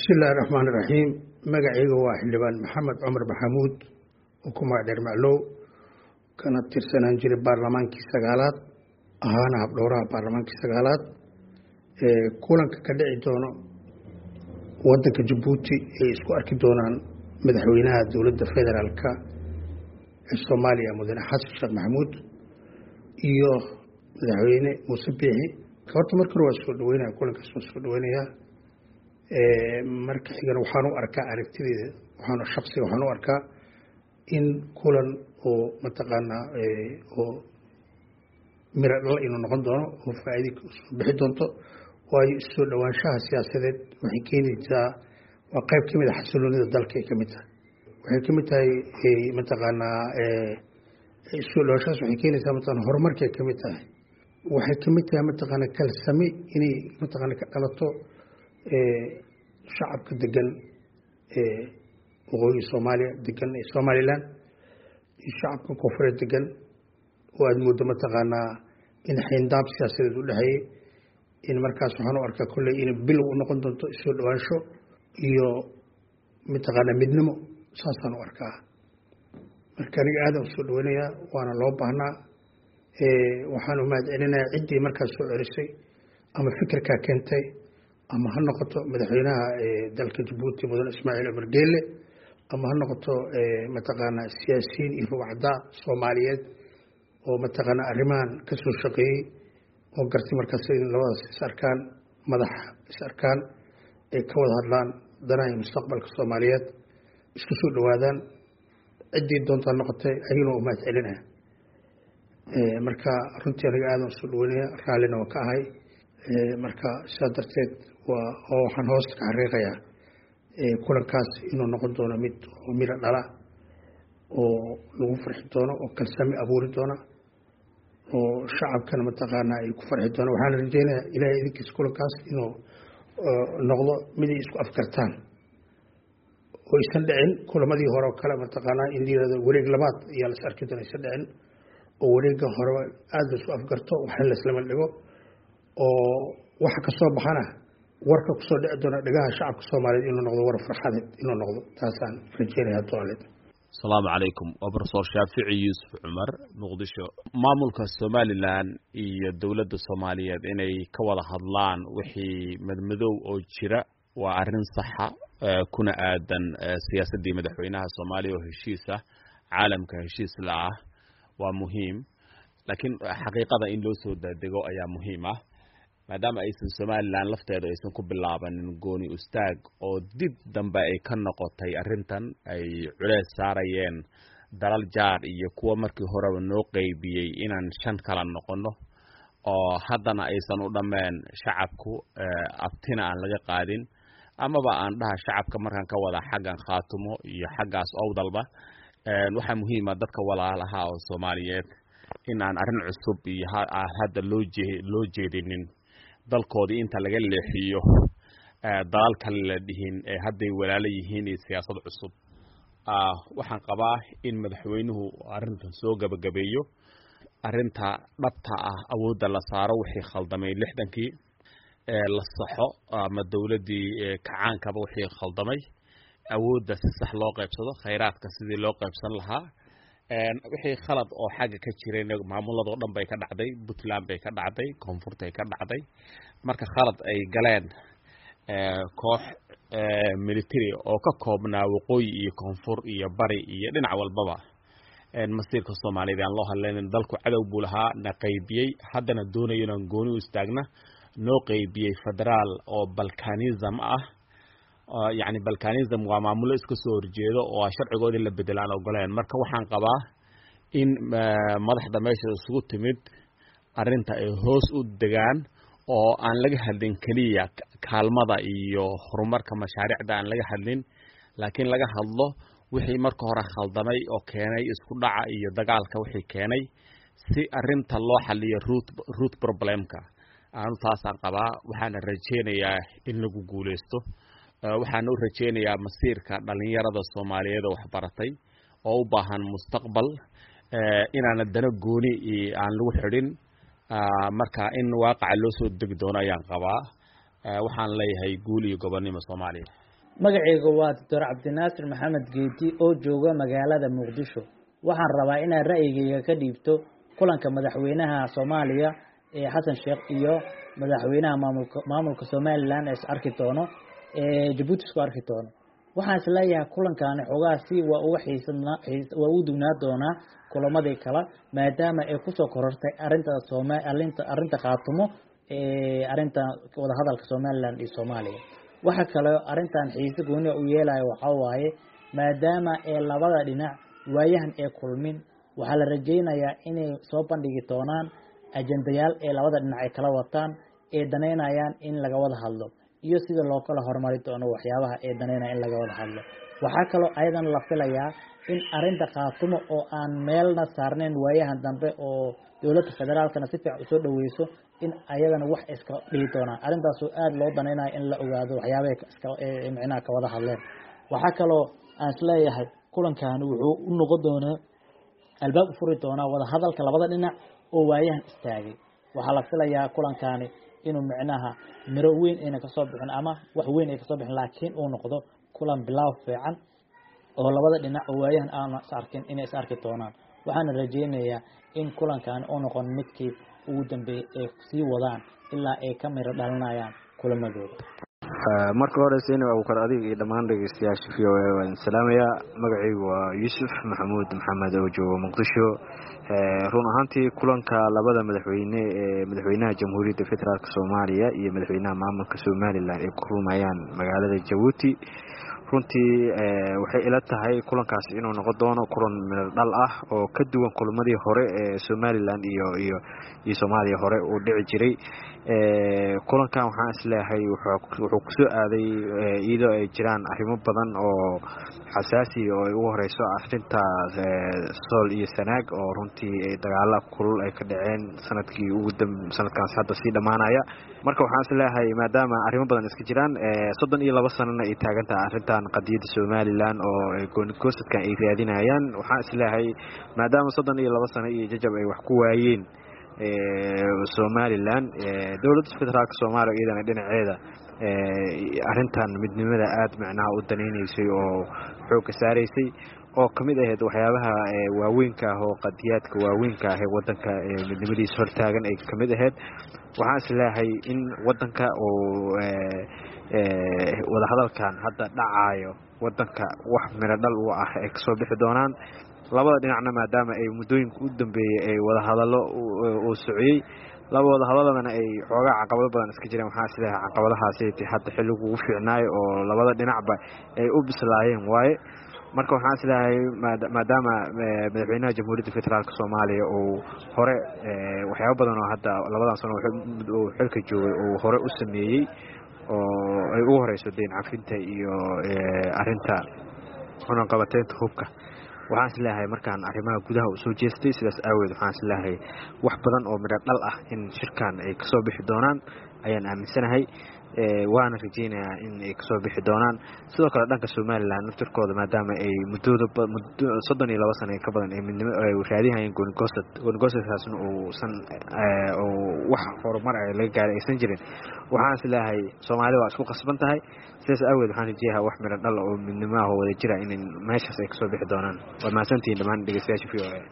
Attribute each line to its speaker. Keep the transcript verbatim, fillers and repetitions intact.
Speaker 1: بسم الله الرحمن الرحيم مقعيق واحد لبان محمد عمر بحمود وكما عدر معلو كانت ترسنا نجري بارلمان كي سقالات أهانا بلورها بارلمان كي سقالات إيه كولان كدعي دونا ودك جبوتي إيه اسكو أركي دونان مدحوينها دولة فيدرالكا الصوماليا مدن حسن الشيخ محمود إيوه مدحوينه مسبيحي كورت مركر واسكو دوينها كولان كاسكو دوينها marka xigan waxaan u arkaa aragtideeda waxaan shakhsi waxaan u arkaa in kulan oo mataqaana oo mira dhal inuu noqon doono oo faa'iido soo bixi doonto waayo soo dhawaanshaha siyaasadeed waxay keenaysaa waa qayb ka mid ah xasiloonida dalka ay ka mid tahay waxay ka mid tahay mataqaana soo dhawaanshahaas waxay keenaysaa mataqaana horumarka ay ka mid tahay waxay ka mid tahay mataqaana kalsami inay mataqaana ka dhalato shacabka degan ee waqooyi Soomaaliya degan ee Somaliland iyo shacabka koonfureed degan oo aad muddo mataqaana in xindaab siyaasadeed u dhaxay in markaas waxaan u arkaa kulay in bil u noqon doonto soo dhawaansho iyo mataqaana midnimo saasaan u arkaa marka aniga aad u soo dhaweynaya waana loo baahnaa ee waxaan u mahad celinayaa ciddii markaas soo celisay ama fikirka keentay ama ha noqoto madaxweynaha dalka Djibouti mudan Ismaaciil Umar Geelle ama ha noqoto mataqaana siyaasiyiin iyo wacda Soomaaliyeed oo mataqaana arrimahan ka soo shaqeeyay oo gartay markaas in labadaas isarkaan madax isarkaan ay ka wada hadlaan danaha mustaqbalka Soomaaliyeed isku soo dhawaadaan cidii doonta noqotay ayuu u mahad celinaya ee marka runtii aniga aad u soo dhaweynaya raalina waa ka ahay ee marka sadarteed waa oo waxaan hoos ka xariiqayaa ee kulankaas inuu noqon doono mid oo mira dhala oo lagu farxi doono oo kalsami abuuri doona oo shacabkana mataqaana ay ku farxi doona waxaan rajeynayaa ilaahay idinkiis kulankaas inuu noqdo mid isku afkartaan oo isan dhicin kulamadii hore oo kale mataqaana in diirada wareeg labaad ayaa la sarki doona isan dhicin oo wareegga hore aad isku afkarto waxa la isla dhigo oo waxa ka soo baxana warka ku soo dhici doona dhagaha shacabka Soomaaliyeed inuu noqdo war farxadeed inuu noqdo taasaan rajeynayaa toolid
Speaker 2: السلام عليكم وبرسول شافعي يوسف عمر مقدشو مامولka Somaliland iyo dawladda Soomaaliyeed inay ka wada hadlaan wixii madmadow oo jira waa arin sax ah kuna aadan siyaasadii madaxweynaha Soomaaliya oo heshiisa caalamka heshiis la ah waa muhiim laakiin xaqiiqada in loo soo daadego ayaa muhiim ah maadaama aysan Somaliland lafteedu aysan ku bilaabanin gooni ustaag oo dib dambe ay ka noqotay arintan ay culeys saarayeen dalal jaar iyo kuwa markii hore noo qaybiyay inaan shan kala noqono oo haddana aysan u dhameen shacabku abtina aan laga qaadin amaba aan dhaha shacabka markaan ka wada xaggan khaatumo iyo xaggaas owdalba waxa muhiim ah dadka walaalaha oo Soomaaliyeed in aan arin cusub iyo hadda loo loo jeedinin dalkoodii inta laga leexiyo dalal kale la dhihin ee hadday walaalo yihiin iyo siyaasad cusub ah waxaan qabaa in madaxweynuhu arintan soo gabagabeeyo arinta dhabta ah awoodda la saaro wixii khaldamay lixdankii ee la saxo ama dawladii kacaanka wixii khaldamay awoodda si sax loo qaybsado khayraadka sidii loo qaybsan lahaa een wixii khalad oo xagga ka jiray maamulada dhan bay ka dhacday Puntland bay ka dhacday koonfurta ay ka dhacday marka khalad ay galeen ee koox ee military oo ka koobnaa waqooyi iyo koonfur iyo bari iyo dhinac walbaba een masiirka Soomaaliyeed aan loo hadlaynin dalku cadow buu lahaa na qaybiyay haddana doonayo inaan gooni u istaagna noo qaybiyay federaal oo balkanism ah يعني balkanism waa maamulo iska soo horjeedo oo sharcigoodi la bedelaan ogoleen marka waxaan qabaa in madaxda meesha isugu timid arinta ay hoos u degaan oo aan laga hadlin kaliya kaalmada iyo horumarka mashaariicda aan laga hadlin laakiin laga hadlo wixii marka hore khaldamay oo keenay isku dhaca iyo dagaalka wixii keenay si arinta loo xalliyo root root problemka aan taasaan qabaa waxaan rajeynayaa in lagu guuleysto waxaan u rajeynayaa masiirka dhalinyarada Soomaaliyeed oo wax baratay oo u baahan mustaqbal ee inaan dana gooni aan lagu xidhin marka in waaqac loo soo deg doono ayaan qabaa waxaan leeyahay guul iyo gobonnimo Soomaaliya
Speaker 3: magacaygu waa Doctor Cabdinaasir Maxamed Geedi oo jooga magaalada Muqdisho. Waxaan rabaa inaan ra'yigayga ka dhiibto kulanka madaxweynaha Soomaaliya ee Xasan Sheekh iyo madaxweynaha maamulka maamulka Somaliland ee arki doono ee Djibouti isku arki doono. Waxaan isleeyahay kulankan xogaasi waa uga xiisadna waa u dugnaa doona kulamadii kala maadaama ay ku soo korortay arinta Soomaaliya arinta qaatumo ee arinta wada hadalka Somaliland iyo Soomaaliya. waxa kale arintan xiiso gooni u yeelay waxa waaye maadaama ee labada dhinac waayahan ee kulmin waxa la rajeynayaa inay soo bandhigi doonaan ajendayaal ee labada dhinac ay kala wataan ee daneynayaan in laga wada hadlo iyo sida loo kala hormari doono waxyaabaha ee daneynaya in laga wada hadlo. waxa kale ayadan la filayaa in arinta qaatumo oo aan meelna saarneen waayahan dambe oo dawladda federaalkana si fiican u soo dhaweyso in ayadana wax iska dhigi doonaan arintaas oo aad loo daneynayo in la ogaado waxyaabaha iska ee macnaha ka wada hadleen. waxa kale oo aan isleeyahay kulankan wuxuu u noqon doonaa albaab u furi doonaa wada hadalka labada dhinac oo waayahan istaagay. waxa la filayaa kulankaani inuu macnaha miro weyn ayna ka soo bixin ama wax weyn ay ka soo bixin laakiin uu noqdo kulan bilaaw fiican oo labada dhinac oo waayahan aan is arkin inay is arki doonaan. waxaan rajeynayaa in kulankan uu noqon midkii ugu dambeeyay ee sii wadaan ilaa ay ka miro dhalinayaan kulamadooda.
Speaker 4: marka hore Seenay Abuukar adiga iyo dhamaan dhageystayaasha V O A waan salaamayaa. magacaygu waa Yuusuf Maxamuud Maxamed oo jooga Muqdisho. run ahaantii kulanka labada madaxweyne ee madaxweynaha Jamhuuriyadda Federaalka Soomaaliya iyo madaxweynaha maamulka Somaliland ay ku kulmayaan magaalada Djibouti runtii waxay ila tahay kulankaas inuu noqon doono kulan meel dhal ah oo ka duwan kulamadii hore ee Somaliland iyo iyo iyo Soomaaliya hore u dhici jiray. ee kulankan waxaan isleeyahay wuxuu ku soo aaday iyadoo ay jiraan arrimo badan oo xasaasi oo ay ugu horeyso arrinta Sool iyo Sanaag oo runtii dagaalo kulul ay ka dhaceen sanadkii ugu dambeeyay sanadkaas hadda sii dhamaanaya. marka waxaan isleeyahay maadaama arrimo badan iska jiraan soddon iyo laba sano ay taagan tahay arrintan qadiyada Somaliland oo goonigosadka ay raadinayaan. waxaan isleeyahay maadaama soddon iyo laba sano iyo jajab ay wax ku waayeen ee Somaliland dawladda federaalka Soomaaliya iyadana dhinaceeda ee arrintan midnimada aad macnaha u daneeysay oo xoog ka saareysay oo kamid ahayd waxyaabaha waaweynka ah oo qadiyadka waaweynka ah ee wadanka midnimadiisa hortaagan ay kamid ahayd. waxaan isleeyahay in wadanka oo ee wada hadalkan hadda dhacayo wadanka wax miro dhal u ah ay ka soo bixi doonaan labada dhinacna maadaama ay muddooyinka u dambeeyay ay wada hadallo oo socday labada hadalladana ay xoogaa caqabado badan iska jireen. waxaan isleeyahay caqabadahaasi ay hadda xilligu ugu fiicnaay oo labada dhinacba ay u bislaayeen waaye. marka waxaan isleeyahay maadaama madaxweynaha Jamhuuriyadda Federaalka Soomaaliya oo hore waxyaabo badan oo hadda labadan sano oo xilka joogay oo hore u sameeyay oo ay ugu horeyso deyn cafinta iyo arrinta xunun qabateynta hubka. waxaan isleeyahay markaan arrimaha gudaha u soo jeestay sidaas aaweed waxaan isleeyahay wax badan oo midho dhal ah in shirkan ay ka soo bixi doonaan ayaan aaminsanahay. ee waana rajeynayaa in ay ka soo bixi doonaan. sidoo kale dhanka Somaliland naftirkooda maadaama ay muddooda soddon iyo laba sano ka badan ay midnimo ay raadinayeen goonigoosad goonigoosadaasna oo san oo wax horumar ay laga gaaray aysan jirin. waxaan isleeyahay Soomaaliya waa isku qasban tahay sidaas aaweed waxaan rajeynayaa wax midho dhal oo midnimo ah oo wada jira in meeshaas ay ka soo bixi doonaan. waa mahadsantihiin dhamaan dhageystayaasha V O A.